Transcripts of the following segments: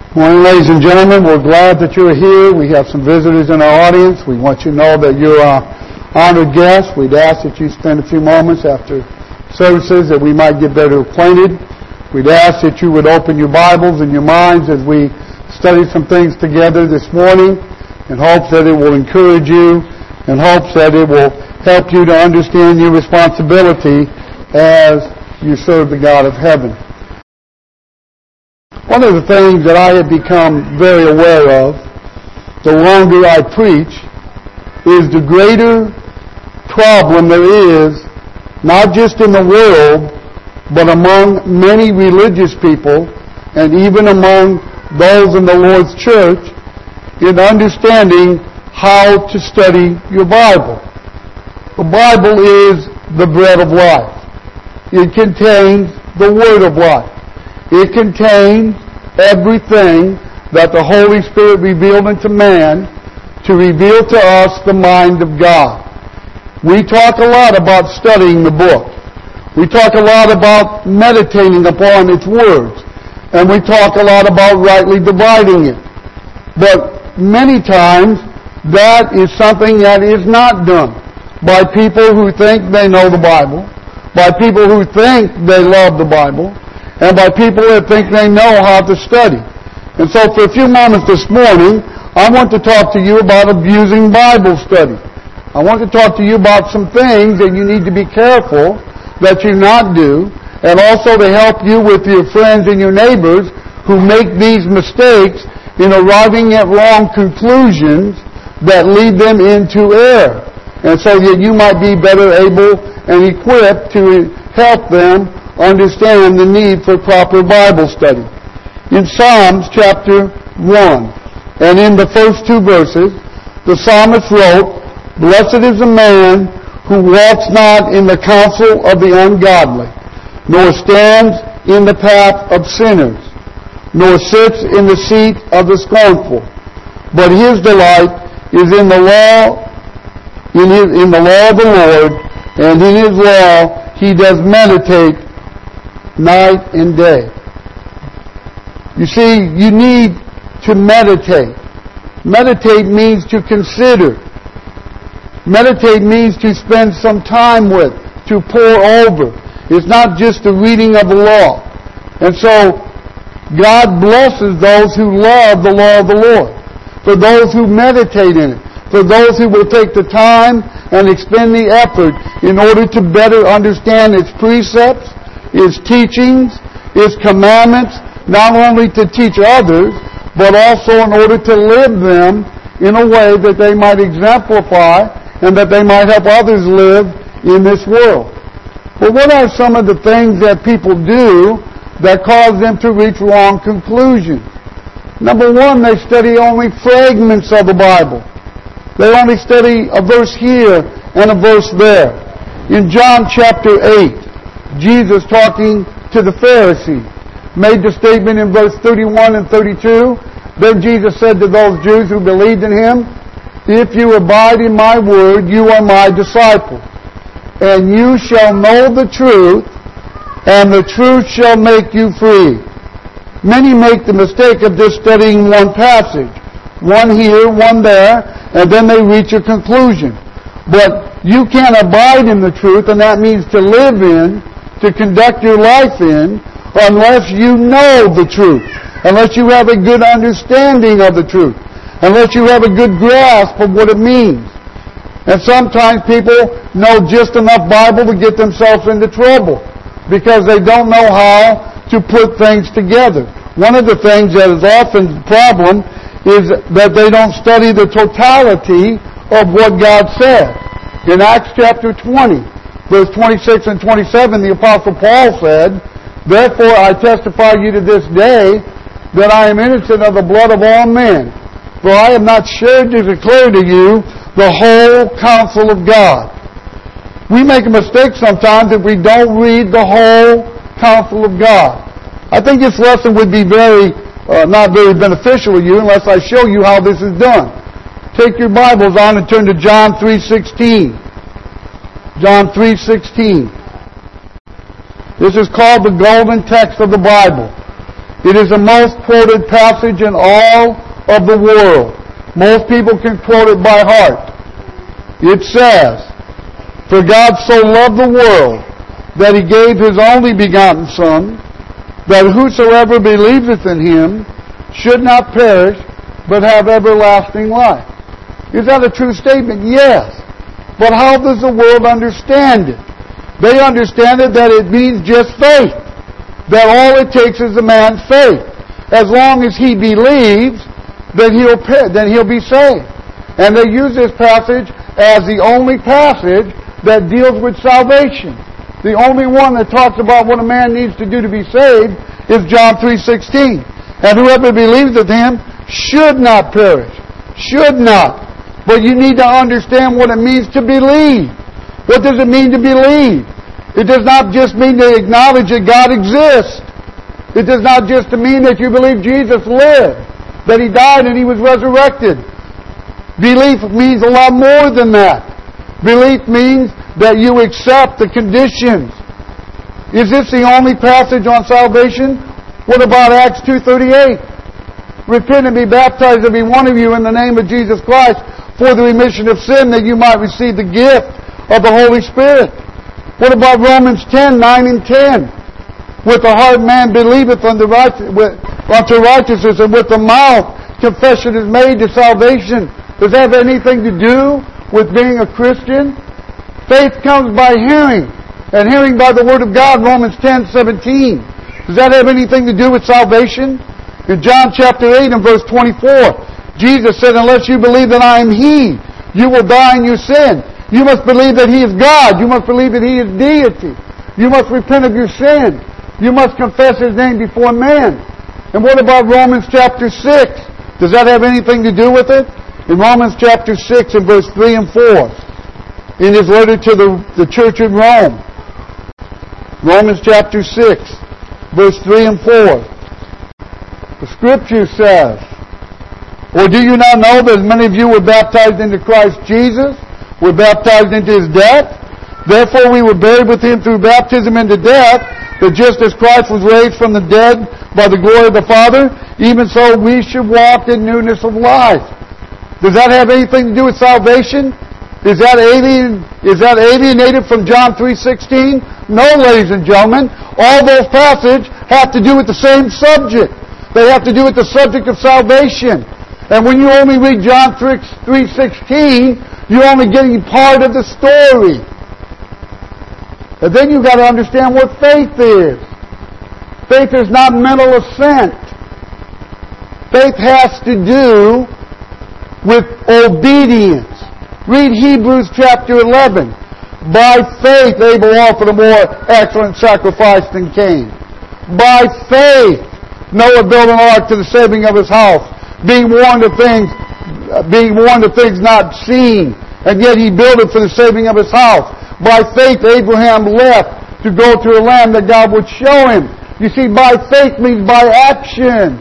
Morning, ladies and gentlemen. We're glad that you're here. We have some visitors in our audience. We want you to know that you're our honored guests. We'd ask that you spend a few moments after services that we might get better acquainted. We'd ask that you would open your Bibles and your minds as we study some things together this morning in hopes that it will encourage you, in hopes that it will help you to understand your responsibility as you serve the God of heaven. One of the things that I have become very aware of, the longer I preach, is the greater problem there is, not just in the world, but among many religious people, and even among those in the Lord's church, in understanding how to study your Bible. The Bible is the bread of life. It contains the Word of life. It contains everything that the Holy Spirit revealed unto man to reveal to us the mind of God. We talk a lot about studying the book. We talk a lot about meditating upon its words. And we talk a lot about rightly dividing it. But many times, that is something that is not done by people who think they know the Bible, by people who think they love the Bible, and by people that think they know how to study. And so for a few moments this morning, I want to talk to you about abusing Bible study. I want to talk to you about some things that you need to be careful that you not do, and also to help you with your friends and your neighbors who make these mistakes in arriving at wrong conclusions that lead them into error. And so that you might be better able and equipped to help them understand the need for proper Bible study. In Psalms chapter 1, and in the first two verses, the psalmist wrote, "Blessed is the man who walks not in the counsel of the ungodly, nor stands in the path of sinners, nor sits in the seat of the scornful. But his delight is in the law, in the law of the Lord, and in his law he does meditate night and day." You see, you need to meditate. Meditate means to consider. Meditate means to spend some time with, to pore over. It's not just the reading of the law. And so, God blesses those who love the law of the Lord, for those who meditate in it, for those who will take the time and expend the effort in order to better understand its precepts, its teachings, its commandments, not only to teach others, but also in order to live them in a way that they might exemplify and that they might help others live in this world. But what are some of the things that people do that cause them to reach wrong conclusions? Number one, they study only fragments of the Bible. They only study a verse here and a verse there. In John chapter 8, Jesus, talking to the Pharisees, made the statement in verse 31 and 32. Then Jesus said to those Jews who believed in Him, "If you abide in my word, you are my disciples, and you shall know the truth, and the truth shall make you free." Many make the mistake of just studying one passage, one here, one there, and then they reach a conclusion. But you can't abide in the truth, and that means to live in, to conduct your life in, unless you know the truth, unless you have a good understanding of the truth, unless you have a good grasp of what it means. And sometimes people know just enough Bible to get themselves into trouble because they don't know how to put things together. One of the things that is often the problem is that they don't study the totality of what God said. In Acts chapter 20, verse 26 and 27, the Apostle Paul said, "Therefore I testify you to this day that I am innocent of the blood of all men. For I have not shared to declare to you the whole counsel of God." We make a mistake sometimes if we don't read the whole counsel of God. I think this lesson would be not very beneficial to you unless I show you how this is done. Take your Bibles on and turn to John 3:16. John 3:16. This is called the golden text of the Bible. It is the most quoted passage in all of the world. Most people can quote it by heart. It says, "For God so loved the world that He gave His only begotten Son, that whosoever believeth in Him should not perish, but have everlasting life." Is that a true statement? Yes. But how does the world understand it? They understand it that it means just faith. That all it takes is a man's faith. As long as he believes, then he'll be saved. And they use this passage as the only passage that deals with salvation. The only one that talks about what a man needs to do to be saved is John 3:16. "And whoever believes in Him should not perish." Should not. But you need to understand what it means to believe. What does it mean to believe? It does not just mean to acknowledge that God exists. It does not just mean that you believe Jesus lived, that He died and He was resurrected. Belief means a lot more than that. Belief means that you accept the conditions. Is this the only passage on salvation? What about Acts 2:38? "Repent and be baptized, every one of you, in the name of Jesus Christ, for the remission of sin, that you might receive the gift of the Holy Spirit." What about Romans 10:9 and 10? "With the heart man believeth unto righteousness, and with the mouth confession is made to salvation." Does that have anything to do with being a Christian? Faith comes by hearing, and hearing by the Word of God, Romans 10:17. Does that have anything to do with salvation? In John chapter 8 and verse 24, Jesus said, "Unless you believe that I am He, you will die in your sin." You must believe that He is God. You must believe that He is deity. You must repent of your sin. You must confess His name before men. And what about Romans chapter 6? Does that have anything to do with it? In Romans chapter 6 and verse 3 and 4, in his letter to the church in Rome, Romans chapter 6, verse 3 and 4, the Scripture says, "Or do you not know that as many of you were baptized into Christ Jesus, were baptized into His death? Therefore we were buried with Him through baptism into death, that just as Christ was raised from the dead by the glory of the Father, even so we should walk in newness of life." Does that have anything to do with salvation? Is that alienated from John 3:16? No, ladies and gentlemen. All those passages have to do with the same subject. They have to do with the subject of salvation. And when you only read John 3:16, you're only getting part of the story. And then you've got to understand what faith is. Faith is not mental assent. Faith has to do with obedience. Read Hebrews chapter 11. "By faith Abel offered a more excellent sacrifice than Cain. By faith Noah built an ark to the saving of his house, being warned of things not seen, and yet he built it for the saving of his house. By faith Abraham left to go to a land that God would show him." You see, by faith means by action.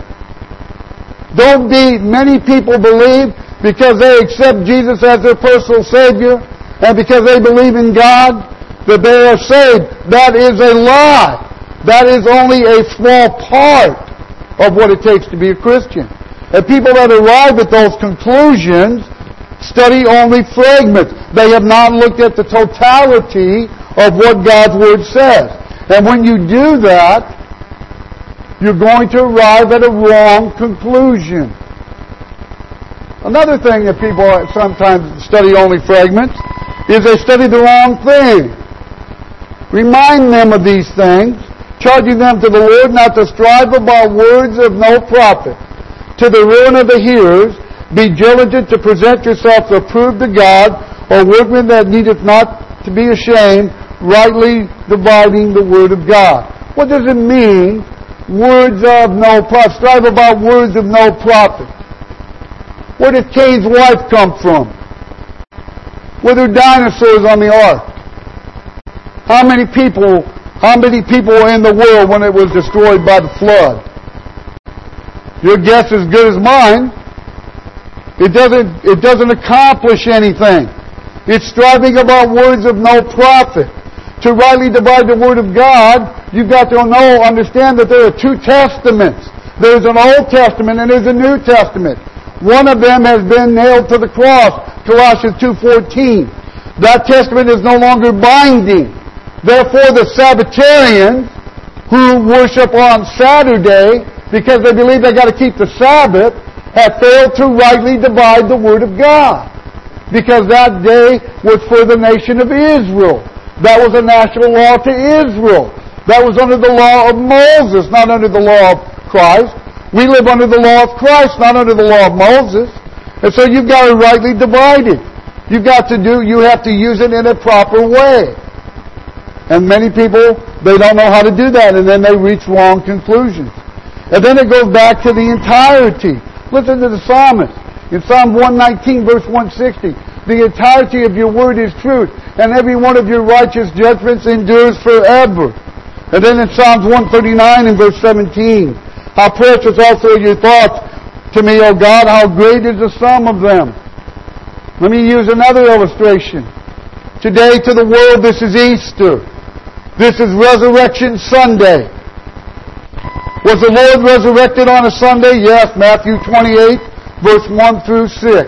Many people believe because they accept Jesus as their personal Savior and because they believe in God that they are saved. That is a lie. That is only a small part of what it takes to be a Christian. And people that arrive at those conclusions study only fragments. They have not looked at the totality of what God's Word says. And when you do that, you're going to arrive at a wrong conclusion. Another thing that people sometimes study only fragments is they study the wrong thing. Remind them of these things, charging them to the Lord not to strive about words of no profit, to the ruin of the hearers. Be diligent to present yourselves approved to God, a workman that needeth not to be ashamed, rightly dividing the word of God. What does it mean, words of no profit? Strive about words of no profit. Where did Cain's wife come from? Were there dinosaurs on the ark? How many people were in the world when it was destroyed by the flood? Your guess is as good as mine. It doesn't accomplish anything. It's striving about words of no profit. to rightly divide the Word of God, you've got to understand that there are two testaments. There's an Old Testament and there's a New Testament. One of them has been nailed to the cross, Colossians 2:14. That testament is no longer binding. Therefore, the Sabbatarians who worship on Saturday, because they believe they got to keep the Sabbath, have failed to rightly divide the Word of God. Because that day was for the nation of Israel. That was a national law to Israel. That was under the law of Moses, not under the law of Christ. We live under the law of Christ, not under the law of Moses. And so you've got to rightly divide it. You have to use it in a proper way. And many people, they don't know how to do that, and then they reach wrong conclusions. And then it goes back to the entirety. Listen to the psalmist. In Psalm 119, verse 160, the entirety of your word is truth, and every one of your righteous judgments endures forever. And then in Psalms 139 and verse 17, how precious also are your thoughts to me, O God, how great is the sum of them. Let me use another illustration. Today to the world, this is Easter. This is Resurrection Sunday. Was the Lord resurrected on a Sunday? Yes, Matthew 28, verse 1 through 6.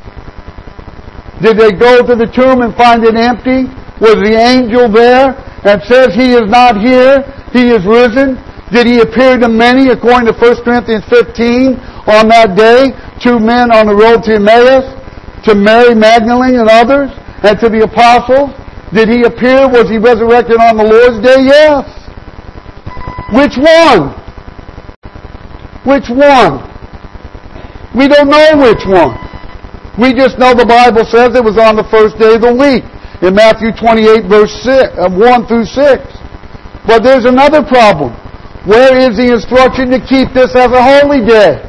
Did they go to the tomb and find it empty? Was the angel there and says he is not here, he is risen? Did he appear to many, according to 1 Corinthians 15, on that day? 2 men on the road to Emmaus, to Mary Magdalene and others, and to the apostles? Did he appear? Was he resurrected on the Lord's Day? Yes. Which one? Which one? We don't know which one. We just know the Bible says it was on the first day of the week in Matthew 28, verse 1 through 6. But there's another problem. Where is the instruction to keep this as a holy day?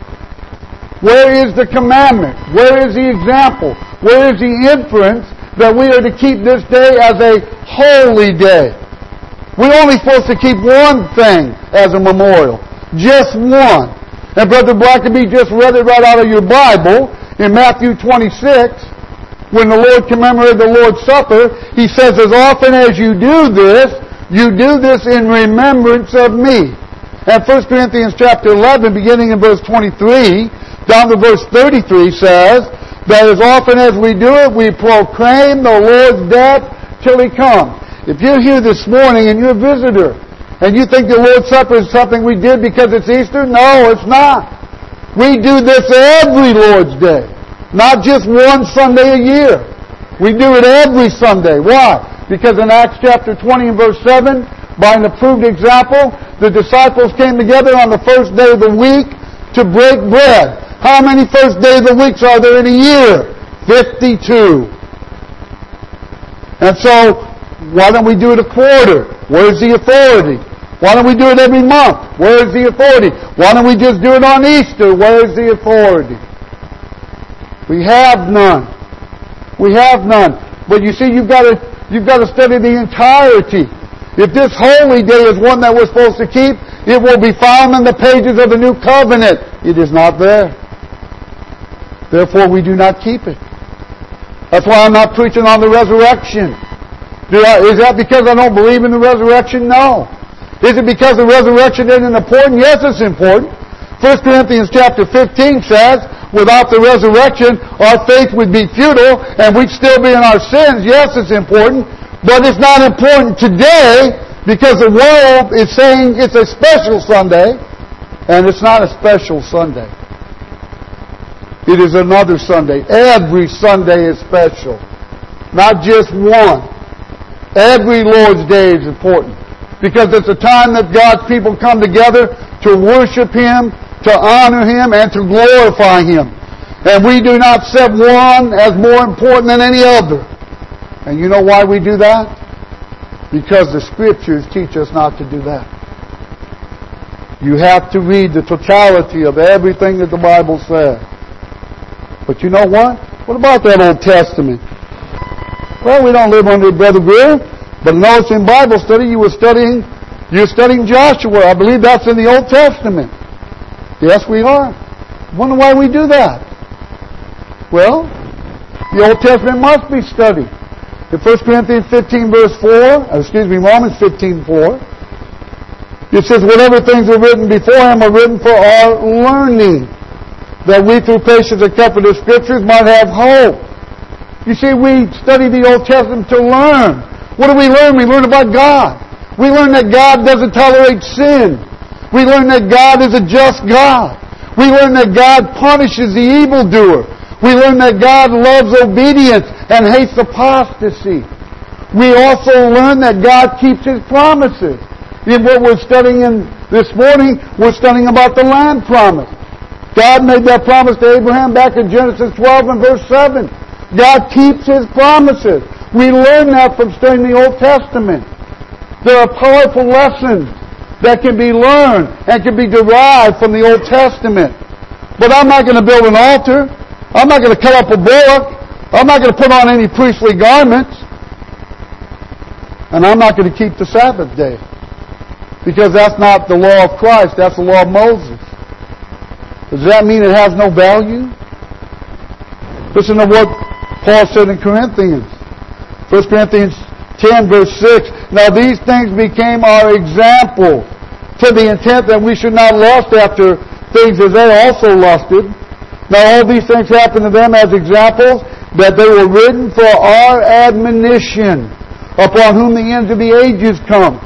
Where is the commandment? Where is the example? Where is the inference that we are to keep this day as a holy day? We're only supposed to keep one thing as a memorial. Just one. And Brother Blackaby just read it right out of your Bible in Matthew 26. When the Lord commemorated the Lord's Supper, He says, as often as you do this in remembrance of me. And 1 Corinthians chapter 11, beginning in verse 23, down to verse 33 says, that as often as we do it, we proclaim the Lord's death till He comes. If you're here this morning and you're a visitor, and you think the Lord's Supper is something we did because it's Easter, no, it's not. We do this every Lord's Day, not just one Sunday a year. We do it every Sunday. Why? Because in Acts chapter 20 and verse 7, by an approved example, the disciples came together on the first day of the week to break bread. How many first days of the weeks are there in a year? 52. And so, why don't we do it a quarter? Where's the authority? Why don't we do it every month? Where's the authority? Why don't we just do it on Easter? Where's the authority? We have none. We have none. But you see, you've got to study the entirety. If this holy day is one that we're supposed to keep, it will be found in the pages of the New Covenant. It is not there. Therefore, we do not keep it. That's why I'm not preaching on the resurrection. Is that because I don't believe in the resurrection? No. Is it because the resurrection isn't important? Yes, it's important. 1 Corinthians chapter 15 says, without the resurrection, our faith would be futile and we'd still be in our sins. Yes, it's important. But it's not important today because the world is saying it's a special Sunday, and it's not a special Sunday. It is another Sunday. Every Sunday is special. Not just one. Every Lord's Day is important. Because it's a time that God's people come together to worship Him, to honor Him, and to glorify Him. And we do not set one as more important than any other. And you know why we do that? Because the Scriptures teach us not to do that. You have to read the totality of everything that the Bible says. But you know what? What about that Old Testament? Well, we don't live under Brother Greer, but notice in Bible study you're studying Joshua. I believe that's in the Old Testament. Yes, we are. Wonder why we do that? Well, the Old Testament must be studied. In 1 Corinthians 15 verse 4, Romans 15:4, it says, whatever things were written before him are written for our learning, that we through patience and comfort of Scriptures might have hope. You see, we study the Old Testament to learn. What do we learn? We learn about God. We learn that God doesn't tolerate sin. We learn that God is a just God. We learn that God punishes the evildoer. We learn that God loves obedience and hates apostasy. We also learn that God keeps His promises. In what we're studying this morning, we're studying about the land promise. God made that promise to Abraham back in Genesis 12 and verse 7. God keeps His promises. We learn that from studying the Old Testament. There are powerful lessons that can be learned and can be derived from the Old Testament. But I'm not going to build an altar. I'm not going to cut up a bullock. I'm not going to put on any priestly garments. And I'm not going to keep the Sabbath day. Because that's not the law of Christ. That's the law of Moses. Does that mean it has no value? Listen to what Paul said in Corinthians. 1 Corinthians 10 verse 6. Now these things became our example, to the intent that we should not lust after things as they also lusted. Now all these things happened to them as examples, that they were written for our admonition, upon whom the ends of the ages come.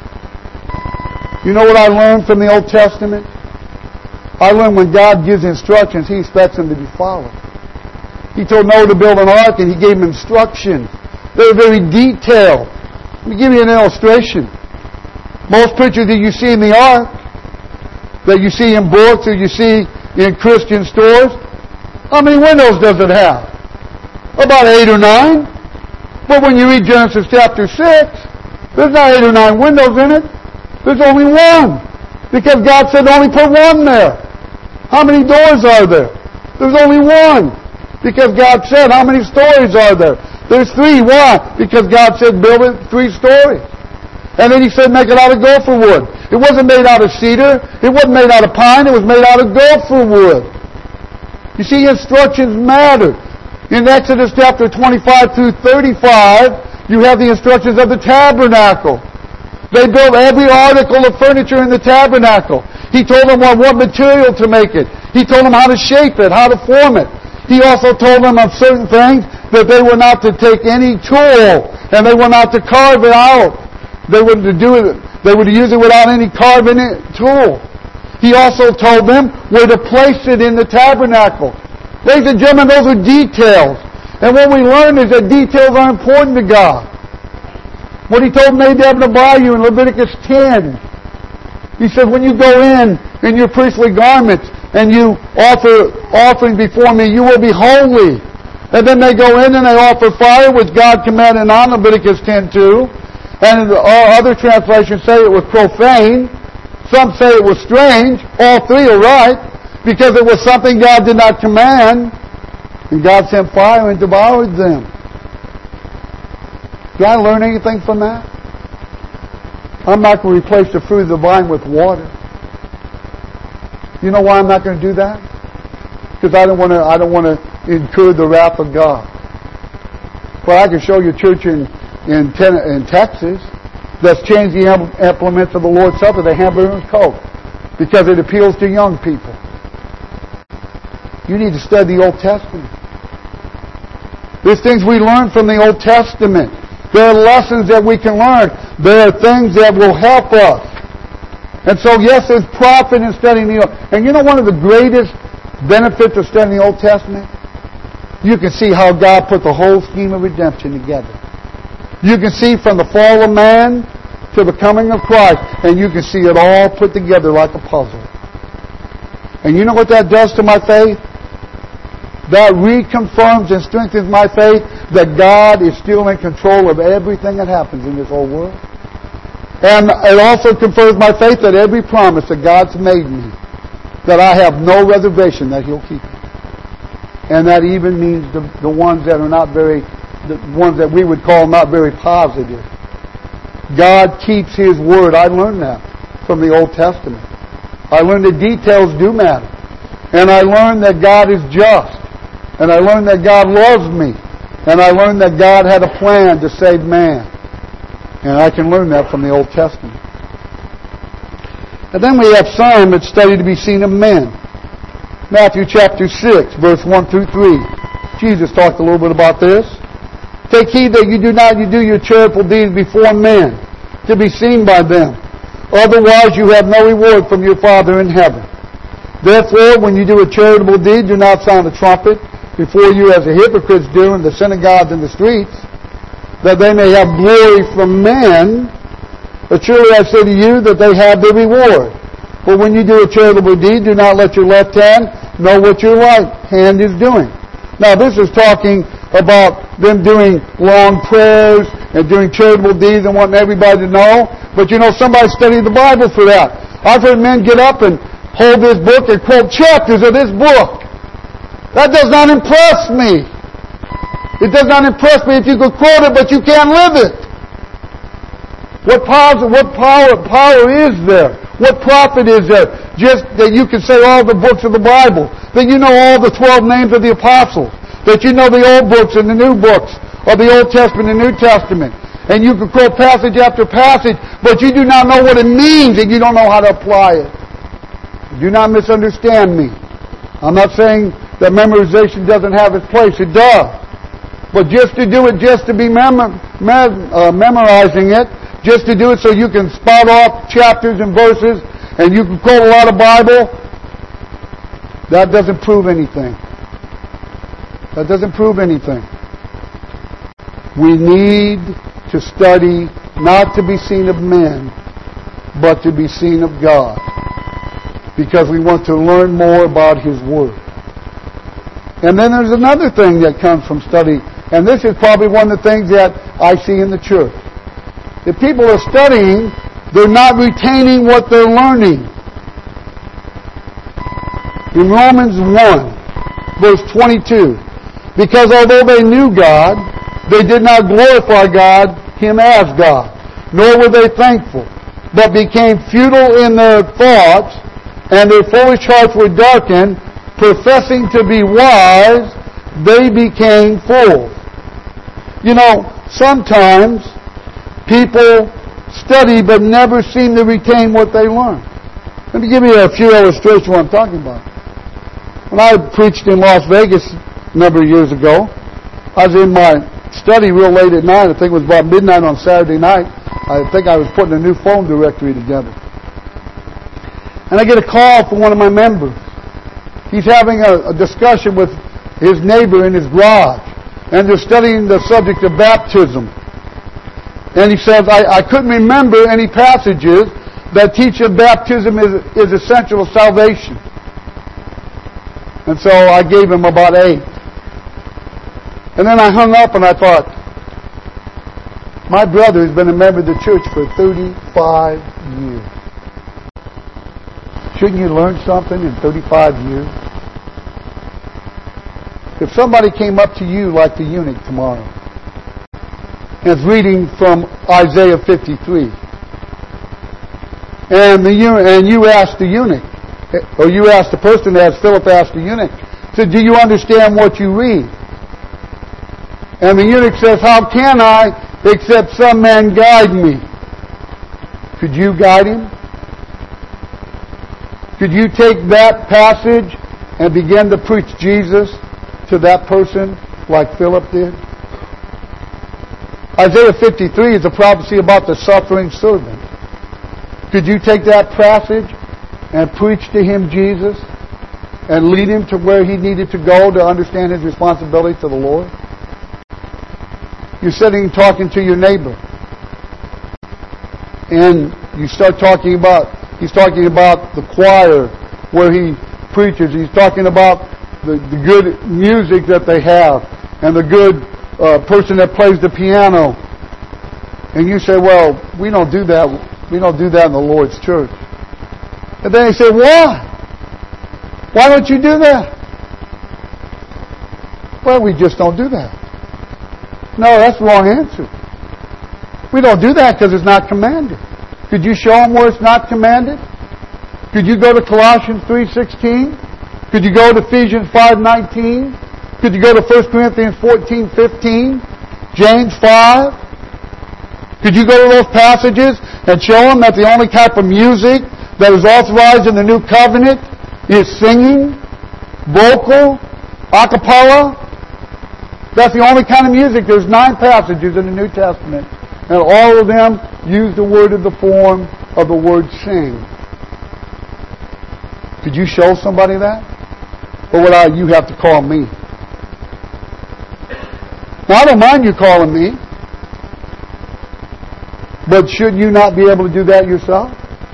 You know what I learned from the Old Testament? I learned when God gives instructions, He expects them to be followed. He told Noah to build an ark, and He gave him instructions. They were very detailed. Let me give you an illustration. Most pictures that you see in the ark, that you see in books or you see in Christian stores, how many windows does it have? About 8 or 9. But when you read Genesis chapter 6, there's not 8 or 9 windows in it. There's only one. Because God said only put one there. How many doors are there? There's only one. Because God said, how many stories are there? There's 3. Why? Because God said build it 3 stories. And then He said make it out of gopher wood. It wasn't made out of cedar. It wasn't made out of pine. It was made out of gopher wood. You see, instructions matter. In Exodus chapter 25 through 35, you have the instructions of the tabernacle. They built every article of furniture in the tabernacle. He told them what material to make it. He told them how to shape it, how to form it. He also told them of certain things that they were not to take any tool and they were not to carve it out. They were to do it. They were to use it without any carving tool. He also told them where to place it in the tabernacle. Ladies and gentlemen, those are details. And what we learn is that details are important to God. What He told Nadab and Abihu in Leviticus 10. He said, when you go in your priestly garments and you offer offering before me, you will be holy. And then they go in and they offer fire, which God commanded on Leviticus 10:2. And other translations say it was profane. Some say it was strange. All 3 are right. Because it was something God did not command. And God sent fire and devoured them. Did I learn anything from that? I'm not going to replace the fruit of the vine with water. You know why I'm not going to do that? Because I don't want to incur the wrath of God. Well, I can show you a church in Texas that's changed the implements of the Lord's Supper, the hamburger and Coke, because it appeals to young people. You need to study the Old Testament. There's things we learn from the Old Testament. There are lessons that we can learn. There are things that will help us. And so, yes, there's profit in studying the Old. And you know one of the greatest benefits of studying the Old Testament? You can see how God put the whole scheme of redemption together. You can see from the fall of man to the coming of Christ, and you can see it all put together like a puzzle. And you know what that does to my faith? That reconfirms and strengthens my faith that God is still in control of everything that happens in this whole world. And it also confirms my faith that every promise that God's made me, that I have no reservation that He'll keep it. And that even means the ones that are not very, the ones that we would call not very positive. God keeps His word. I learned that from the Old Testament. I learned that details do matter. And I learned that God is just. And I learned that God loves me. And I learned that God had a plan to save man. And I can learn that from the Old Testament. And then we have some that study to be seen of men. Matthew chapter 6, verse 1 through 3. Jesus talked a little bit about this. Take heed that you do your charitable deeds before men, to be seen by them. Otherwise you have no reward from your Father in heaven. Therefore, when you do a charitable deed, do not sound a trumpet before you as the hypocrites do in the synagogues and the streets, that they may have glory from men. But truly I say to you that they have their reward. For when you do a charitable deed, do not let your left hand know what your right hand is doing. Now this is talking about them doing long prayers and doing charitable deeds and wanting everybody to know. But somebody studied the Bible for that. I've heard men get up and hold this book and quote chapters of this book. That does not impress me. It does not impress me if you could quote it, but you can't live it. What power is there? What profit is there? Just that you can say all the books of the Bible. That you know all the 12 names of the apostles. That you know the old books and the new books. Or the Old Testament and New Testament. And you can quote passage after passage, but you do not know what it means and you don't know how to apply it. Do not misunderstand me. I'm not saying that memorization doesn't have its place. It does. But just to do it, just to be memorizing it, just to do it so you can spot off chapters and verses and you can quote a lot of Bible, that doesn't prove anything. That doesn't prove anything. We need to study not to be seen of men, but to be seen of God. Because we want to learn more about His Word. And then there's another thing that comes from study, and this is probably one of the things that I see in the church. If people are studying, they're not retaining what they're learning. In Romans 1, verse 22, because although they knew God, they did not glorify Him as God, nor were they thankful, but became futile in their thoughts, and their foolish hearts were darkened. Professing to be wise, they became fools. Sometimes people study but never seem to retain what they learn. Let me give you a few illustrations of what I'm talking about. When I preached in Las Vegas a number of years ago, I was in my study real late at night. I think it was about midnight on Saturday night. I think I was putting a new phone directory together. And I get a call from one of my members. He's having a discussion with his neighbor in his garage. And they're studying the subject of baptism. And he says, I couldn't remember any passages that teach that baptism is essential to salvation. And so I gave him about 8. And then I hung up and I thought, my brother has been a member of the church for 35 years. Shouldn't you learn something in 35 years? If somebody came up to you like the eunuch tomorrow and is reading from Isaiah 53, and you asked the eunuch, or you asked the person as Philip asked the eunuch, said, do you understand what you read? And the eunuch says, how can I except some man guide me? Could you guide him? Could you take that passage and begin to preach Jesus to that person like Philip did? Isaiah 53 is a prophecy about the suffering servant. Could you take that passage and preach to him Jesus and lead him to where he needed to go to understand his responsibility to the Lord? You're sitting and talking to your neighbor, and you start talking about, he's talking about the choir where he preaches. He's talking about the good music that they have and the good person that plays the piano. And you say, well, we don't do that. We don't do that in the Lord's church. And then they say, why? Why don't you do that? Well, we just don't do that. No, that's the wrong answer. We don't do that because it's not commanded. Could you show them where it's not commanded? Could you go to Colossians 3:16? Could you go to Ephesians 5:19? Could you go to 1 Corinthians 14:15? James 5? Could you go to those passages and show them that the only type of music that is authorized in the New Covenant is singing, vocal, a cappella? That's the only kind of music. There's 9 passages in the New Testament, and all of them use the word in the form of the word sing. Could you show somebody that? Or would you have to call me? Now, I don't mind you calling me. But should you not be able to do that yourself?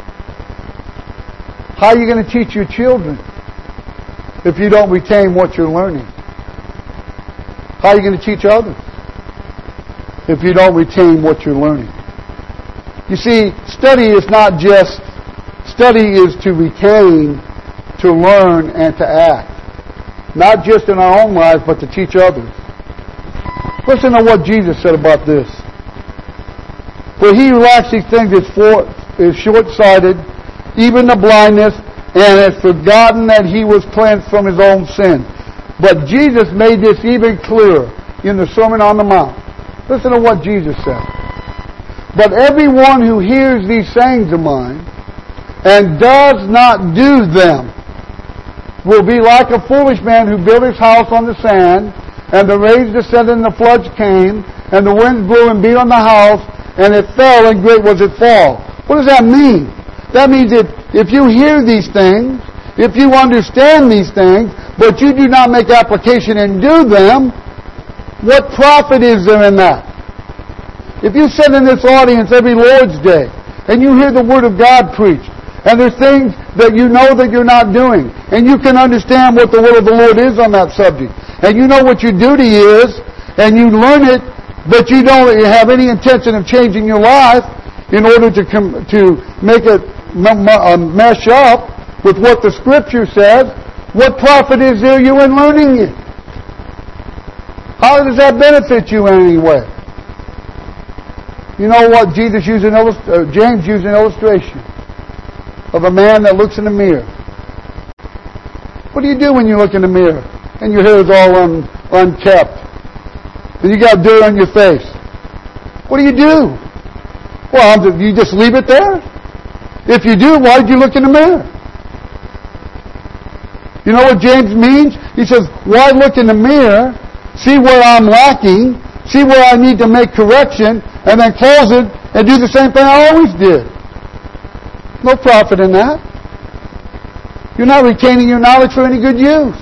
How are you going to teach your children if you don't retain what you're learning? How are you going to teach others if you don't retain what you're learning? You see, study is to retain, to learn, and to act. Not just in our own lives, but to teach others. Listen to what Jesus said about this. For he who lacks these things is short-sighted, even the blindness, and has forgotten that he was cleansed from his own sin. But Jesus made this even clearer in the Sermon on the Mount. Listen to what Jesus said. But everyone who hears these sayings of mine and does not do them will be like a foolish man who built his house on the sand, and the rains descended and the floods came, and the winds blew and beat on the house, and it fell, and great was its fall. What does that mean? That means that if you hear these things, if you understand these things, but you do not make application and do them, what profit is there in that? If you sit in this audience every Lord's Day, and you hear the Word of God preached, and there's things that you know that you're not doing, and you can understand what the Word of the Lord is on that subject, and you know what your duty is, and you learn it, but you don't have any intention of changing your life in order to make it mesh up with what the Scripture says, what profit is there you in learning it? How does that benefit you in any way? You know what James used an illustration of a man that looks in the mirror. What do you do when you look in the mirror and your hair is all unkept? And you got dirt on your face. What do you do? Well, you just leave it there? If you do, why did you look in the mirror? You know what James means? He says, why look in the mirror, see where I'm lacking, see where I need to make correction, and then close it and do the same thing I always did? No profit in that. You're not retaining your knowledge for any good use.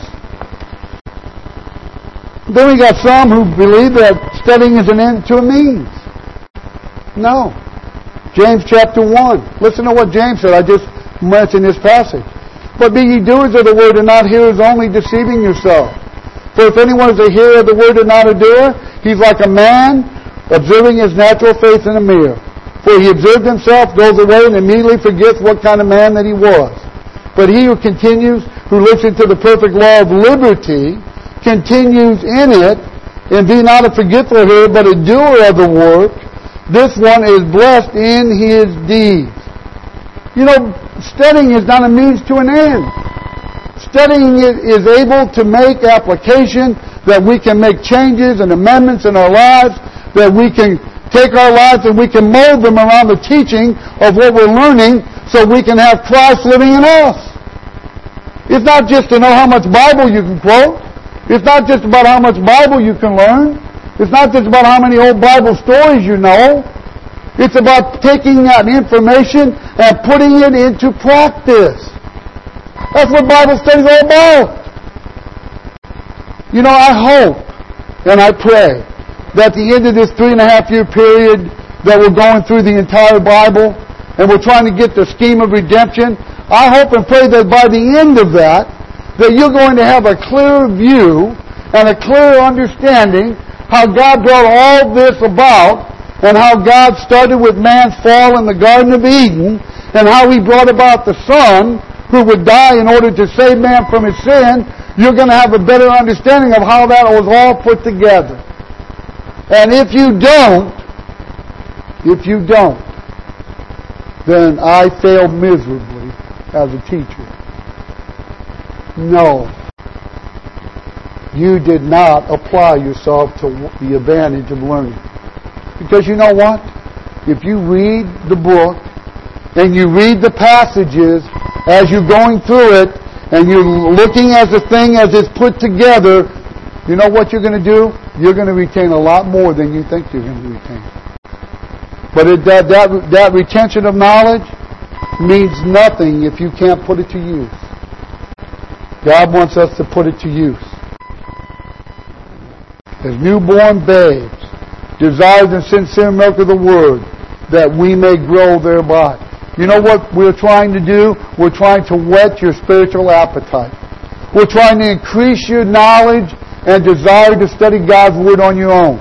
Then we got some who believe that studying is an end to a means. No. James chapter 1. Listen to what James said. I just mentioned this passage. But be ye doers of the word and not hearers only, deceiving yourself. For if anyone is a hearer of the word and not a doer, he's like a man observing his natural face in a mirror. For he observed himself, goes away, and immediately forgets what kind of man that he was. But he who continues, who looks into the perfect law of liberty, continues in it, and be not a forgetful hearer, but a doer of the work, this one is blessed in his deeds. You know, studying is not a means to an end. Studying is able to make application, that we can make changes and amendments in our lives, that we can take our lives and we can mold them around the teaching of what we're learning, so we can have Christ living in us. It's not just to know how much Bible you can quote. It's not just about how much Bible you can learn. It's not just about how many old Bible stories you know. It's about taking that information and putting it into practice. That's what Bible study is all about. You know, I hope and I pray that at the end of this 3.5-year period that we're going through the entire Bible and we're trying to get the scheme of redemption, I hope and pray that by the end of that you're going to have a clear view and a clear understanding how God brought all this about, and how God started with man's fall in the Garden of Eden, and how He brought about the Son who would die in order to save man from his sin. You're going to have a better understanding of how that was all put together. And if you don't, then I failed miserably as a teacher. No. you did not apply yourself to the advantage of learning. Because you know what? If you read the book and you read the passages as you're going through it and you're looking at the thing as it's put together, you know what you're going to do? You're going to retain a lot more than you think you're going to retain. But that retention of knowledge means nothing if you can't put it to use. God wants us to put it to use. As newborn babes, desire the sincere milk of the Word, that we may grow thereby. You know what we're trying to do? We're trying to whet your spiritual appetite. We're trying to increase your knowledge and desire to study God's Word on your own.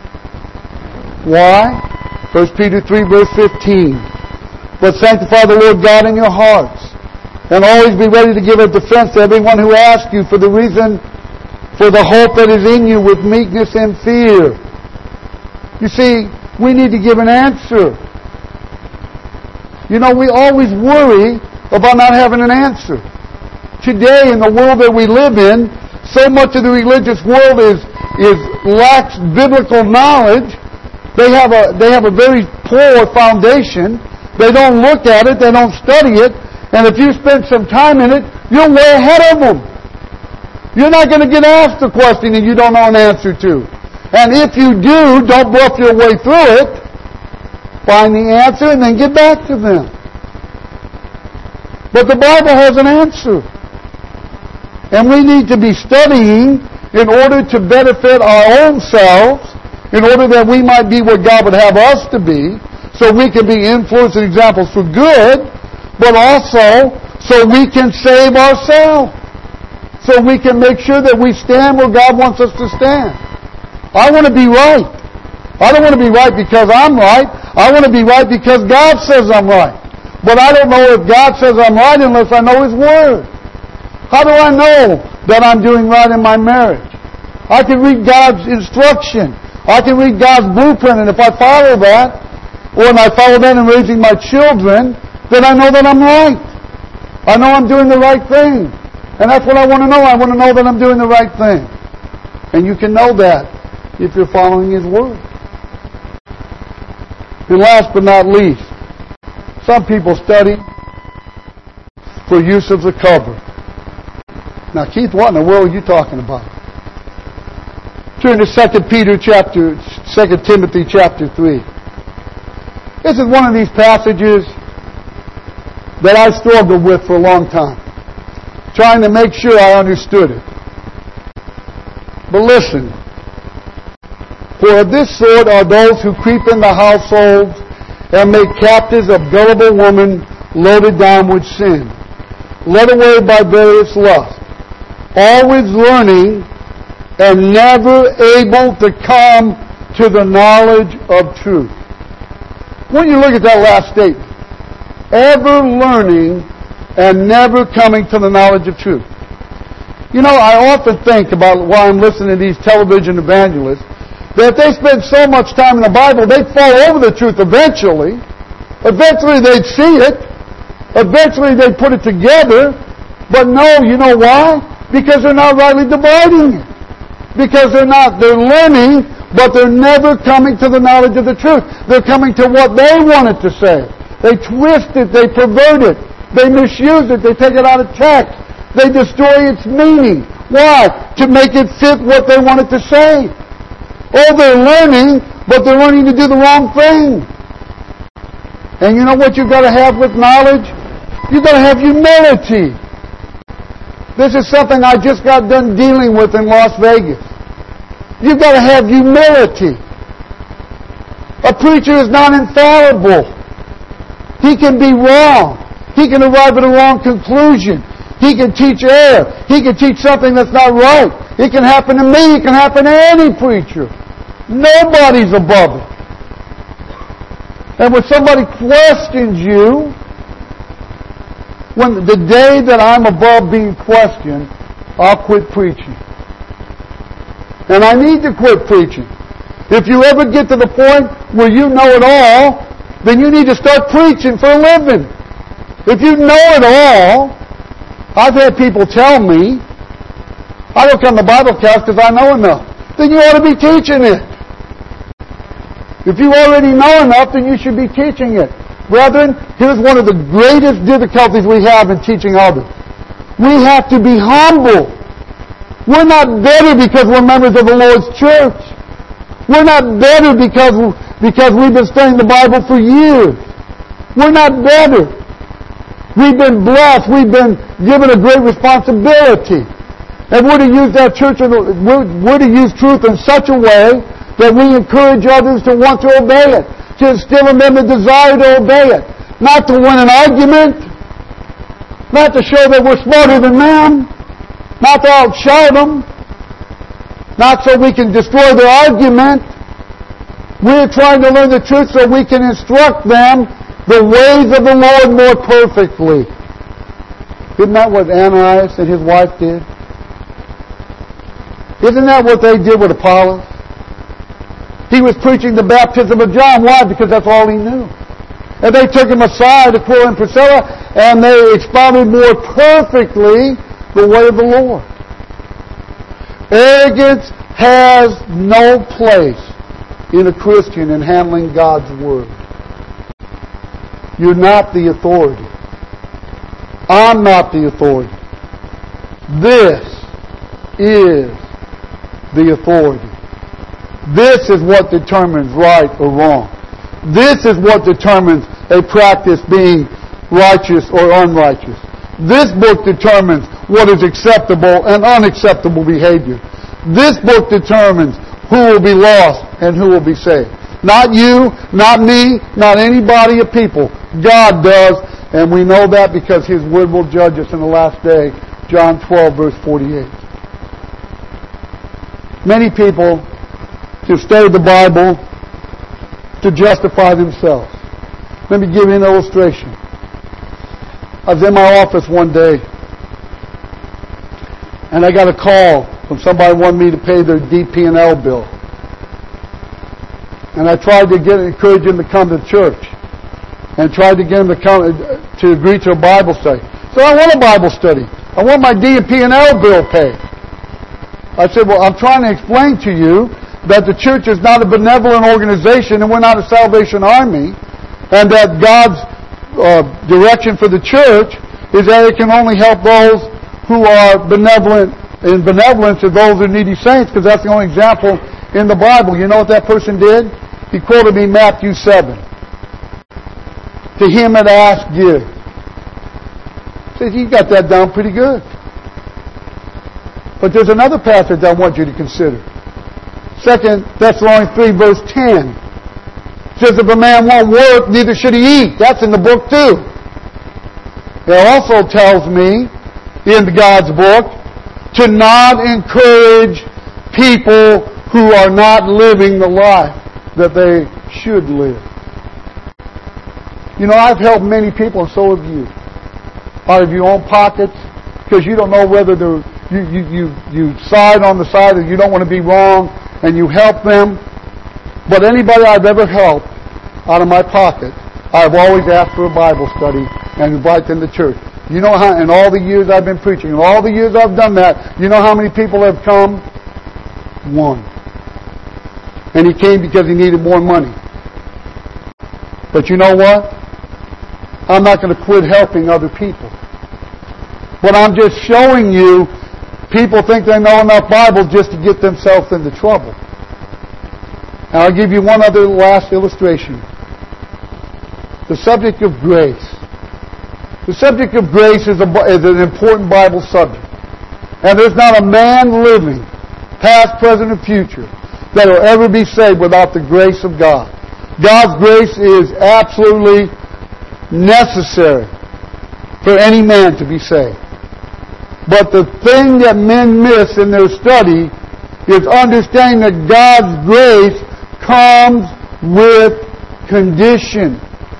Why? 1 Peter 3 verse 15. But sanctify the Lord God in your hearts, and always be ready to give a defense to everyone who asks you for the reason for the hope that is in you with meekness and fear. You see, we need to give an answer. You know, we always worry about not having an answer. Today, in the world that we live in, so much of the religious world lacks biblical knowledge. They have a very poor foundation. They don't look at it. They don't study it. And if you spend some time in it, you're way ahead of them. You're not going to get asked a question that you don't know an answer to. And if you do, don't bluff your way through it. Find the answer and then get back to them. But the Bible has an answer. And we need to be studying in order to benefit our own selves, in order that we might be what God would have us to be, so we can be influence and examples for good, but also so we can save ourselves. So we can make sure that we stand where God wants us to stand. I want to be right. I don't want to be right because I'm right. I want to be right because God says I'm right. But I don't know if God says I'm right unless I know His Word. How do I know that I'm doing right in my marriage? I can read God's instruction. I can read God's blueprint, and if I follow that, or I follow that in raising my children, then I know that I'm right. I know I'm doing the right thing. And that's what I want to know. I want to know that I'm doing the right thing. And you can know that if you're following His Word. And last but not least, some people study for use as a cover. Now, Keith, what in the world are you talking about? Turn to 2 Timothy chapter 3. This is one of these passages that I struggled with for a long time, trying to make sure I understood it. But listen, for of this sort are those who creep into households and make captives of gullible women loaded down with sin, led away by various lusts, always learning and never able to come to the knowledge of truth. When you look at that last statement, ever learning and never coming to the knowledge of truth. You know, I often think about while I'm listening to these television evangelists, that if they spend so much time in the Bible, they'd fall over the truth eventually. Eventually they'd see it. Eventually they'd put it together. But no, you know why? Because they're not rightly dividing it. Because they're learning, but they're never coming to the knowledge of the truth. They're coming to what they want it to say. They twist it, they pervert it, they misuse it, they take it out of text, they destroy its meaning. Why? To make it fit what they want it to say. Oh, they're learning, but they're learning to do the wrong thing. And you know what you've got to have with knowledge? You've got to have humility. This is something I just got done dealing with in Las Vegas. You've got to have humility. A preacher is not infallible. He can be wrong. He can arrive at a wrong conclusion. He can teach error. He can teach something that's not right. It can happen to me. It can happen to any preacher. Nobody's above it. And when somebody questions you, when the day that I'm above being questioned, I'll quit preaching. And I need to quit preaching. If you ever get to the point where you know it all, then you need to start preaching for a living. If you know it all, I've had people tell me, I don't come to Bible class because I know enough. Then you ought to be teaching it. If you already know enough, then you should be teaching it. Brethren, here's one of the greatest difficulties we have in teaching others. We have to be humble. We're not better because we're members of the Lord's church. We're not better because we've been studying the Bible for years. We're not better. We've been blessed. We've been given a great responsibility. And we're to use that church, we're to use truth in such a way that we encourage others to want to obey it, to instill in them a desire to obey it. Not to win an argument, not to show that we're smarter than them, not to outshout them, not so we can destroy their argument. We're trying to learn the truth so we can instruct them the ways of the Lord more perfectly. Isn't that what Ananias and his wife did? Isn't that what they did with Apollos? He was preaching the baptism of John. Why? Because that's all he knew. And they took him aside, Aquila and Priscilla, and they expounded more perfectly the way of the Lord. Arrogance has no place in a Christian in handling God's Word. You're not the authority. I'm not the authority. This is the authority. This is what determines right or wrong. This is what determines a practice being righteous or unrighteous. This book determines what is acceptable and unacceptable behavior. This book determines who will be lost and who will be saved. Not you, not me, not anybody of people. God does, and we know that because His Word will judge us in the last day. John 12, verse 48. Many people to study the Bible to justify themselves. Let me give you an illustration. I was in my office one day, and I got a call from somebody who wanted me to pay their DP&L bill. And I tried to encourage them to come to church, and tried to get them to agree to a Bible study. So I want a Bible study. I want my DP&L bill paid. I said, well, I'm trying to explain to you that the church is not a benevolent organization and we're not a Salvation Army, and that God's direction for the church is that it can only help those who are benevolent, and benevolence to those who are needy saints, because that's the only example in the Bible. You know what that person did? He quoted me Matthew 7. To him that ask, give. Says, you got that down pretty good. But there's another passage I want you to consider. 2 Thessalonians 3, verse 10. It says, if a man won't work, neither should he eat. That's in the book too. It also tells me, in God's book, to not encourage people who are not living the life that they should live. You know, I've helped many people, and so have you. Out of your own pockets, because you don't know whether you side on the side, or you don't want to be wrong, and you help them. But anybody I've ever helped out of my pocket, I've always asked for a Bible study and invite them to church. You know how, in all the years I've been preaching, in all the years I've done that, you know how many people have come? One. And he came because he needed more money. But you know what? I'm not going to quit helping other people. But I'm just showing you, people think they know enough Bible just to get themselves into trouble. And I'll give you one other last illustration. The subject of grace. The subject of grace is an important Bible subject. And there's not a man living, past, present, and future, that will ever be saved without the grace of God. God's grace is absolutely necessary for any man to be saved. But the thing that men miss in their study is understanding that God's grace comes with condition.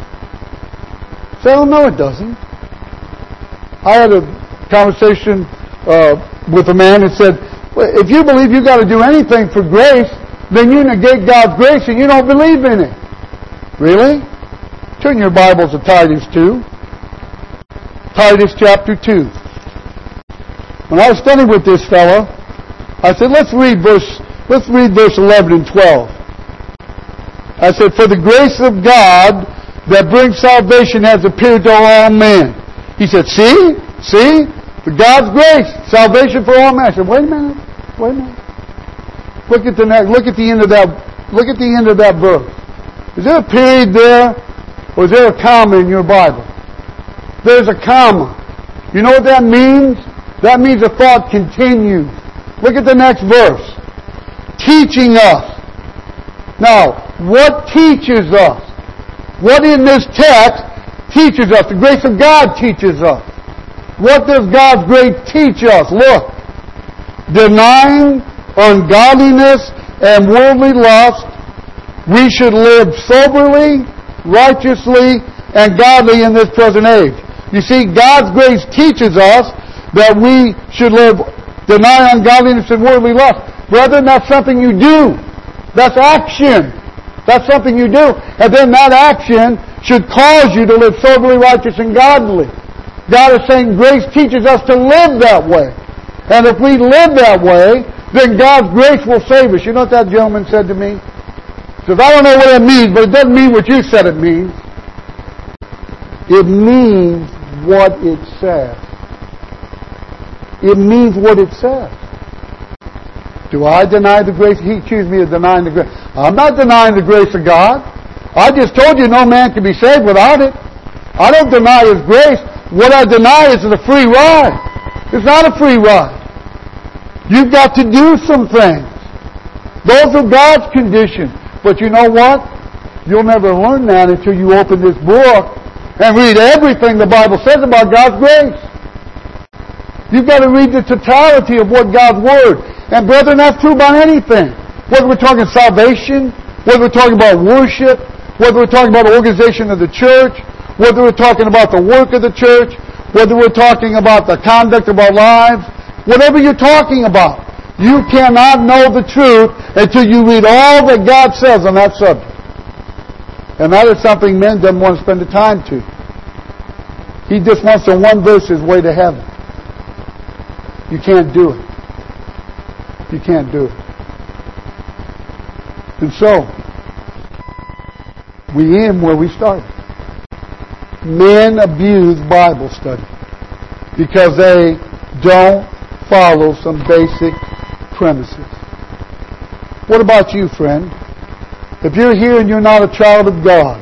So, no, it doesn't. I had a conversation with a man who said, well, if you believe you've got to do anything for grace, then you negate God's grace and you don't believe in it. Really? Turn your Bibles to Titus 2. Titus chapter 2. When I was studying with this fellow, I said, let's read verse 11 and 12. I said, for the grace of God that brings salvation has appeared to all men. He said, see, the God's grace, salvation for all men. I said, wait a minute. Look at the end of that verse. Is there a period there, or is there a comma in your Bible? There's a comma. You know what that means? That means the thought continues. Look at the next verse. Teaching us. Now, what teaches us? What in this text teaches us? The grace of God teaches us. What does God's grace teach us? Look. Denying ungodliness and worldly lust, we should live soberly, righteously, and godly in this present age. You see, God's grace teaches us that we should deny ungodliness and worldly lust. Brethren, that's something you do. That's action. That's something you do. And then that action should cause you to live soberly, righteous, and godly. God is saying grace teaches us to live that way. And if we live that way, then God's grace will save us. You know what that gentleman said to me? He says, I don't know what it means, but it doesn't mean what you said it means. It means what it says. It means what it says. Do I deny the grace? He accused me of denying the grace. I'm not denying the grace of God. I just told you no man can be saved without it. I don't deny His grace. What I deny is a free ride. It's not a free ride. You've got to do some things. Those are God's conditions. But you know what? You'll never learn that until you open this book and read everything the Bible says about God's grace. You've got to read the totality of what God's Word. And brethren, that's true about anything. Whether we're talking salvation, whether we're talking about worship, whether we're talking about the organization of the church, whether we're talking about the work of the church, whether we're talking about the conduct of our lives, whatever you're talking about, you cannot know the truth until you read all that God says on that subject. And that is something men don't want to spend the time to. He just wants to one verse his way to heaven. You can't do it. You can't do it. And so, we end where we started. Men abuse Bible study because they don't follow some basic premises. What about you, friend? If you're here and you're not a child of God,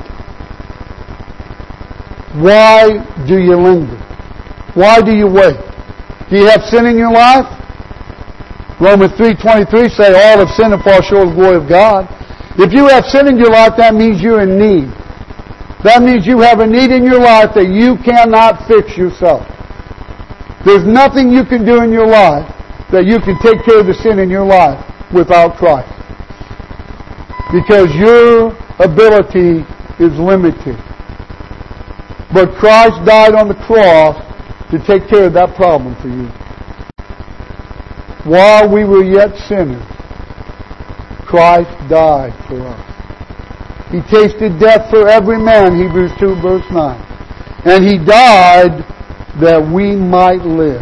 why do you linger? Why do you wait? Do you have sin in your life? Romans 3:23 say all have sinned and fall short of the glory of God. If you have sin in your life, that means you're in need. That means you have a need in your life that you cannot fix yourself. There's nothing you can do in your life that you can take care of the sin in your life without Christ. Because your ability is limited. But Christ died on the cross to take care of that problem for you. While we were yet sinners, Christ died for us. He tasted death for every man, Hebrews 2 verse 9. And He died that we might live.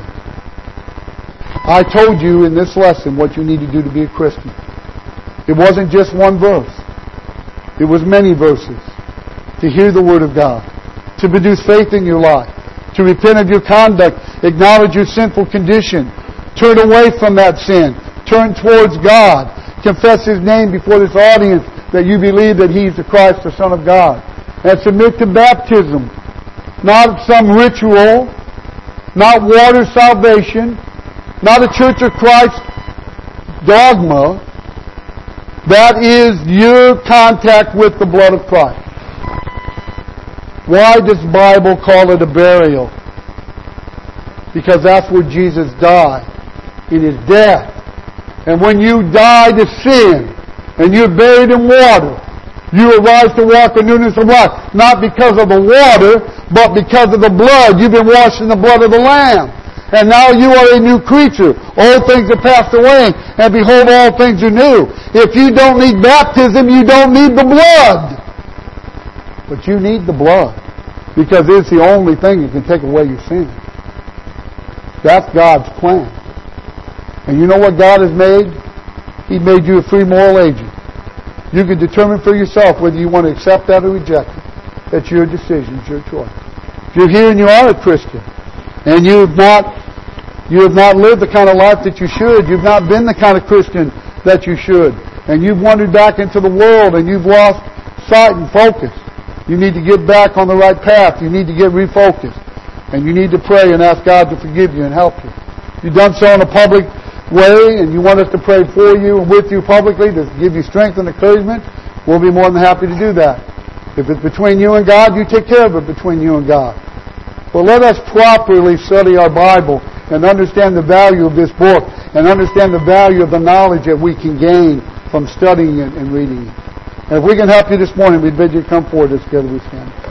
I told you in this lesson what you need to do to be a Christian. It wasn't just one verse. It was many verses. To hear the Word of God. To produce faith in your life. To repent of your conduct. Acknowledge your sinful condition. Turn away from that sin. Turn towards God. Confess His name before this audience that you believe that He's the Christ, the Son of God. And submit to baptism. Not some ritual. Not water salvation. Not a Church of Christ dogma. That is your contact with the blood of Christ. Why does the Bible call it a burial? Because that's where Jesus died. In His death. And when you die to sin, and you're buried in water, you arise to walk in newness of life. Not because of the water, but because of the blood. You've been washed in the blood of the Lamb. And now you are a new creature. Old things have passed away, and behold, all things are new. If you don't need baptism, you don't need the blood. But you need the blood, because it's the only thing that can take away your sin. That's God's plan. And you know what God has made? He made you a free moral agent. You can determine for yourself whether you want to accept that or reject it. That's your decision. It's your choice. If you're here and you are a Christian, and you have not lived the kind of life that you should, you've not been the kind of Christian that you should, and you've wandered back into the world and you've lost sight and focus, you need to get back on the right path. You need to get refocused. And you need to pray and ask God to forgive you and help you. If you've done so in a public way and you want us to pray for you and with you publicly to give you strength and encouragement, we'll be more than happy to do that. If it's between you and God, you take care of it between you and God. But let us properly study our Bible and understand the value of this book and understand the value of the knowledge that we can gain from studying it and reading it. And if we can help you this morning, we bid you come forward as together we stand.